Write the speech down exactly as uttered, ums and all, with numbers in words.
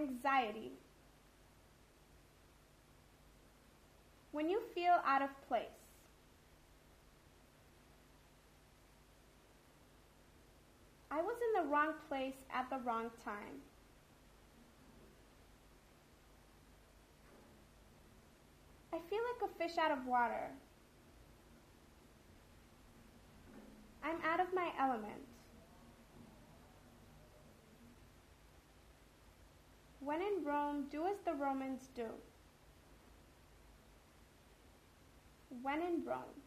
anxiety. When you feel out of place. I was in the wrong place at the wrong time. I feel like a fish out of water. I'm out of my element. When in Rome, do as the Romans do. When in Rome.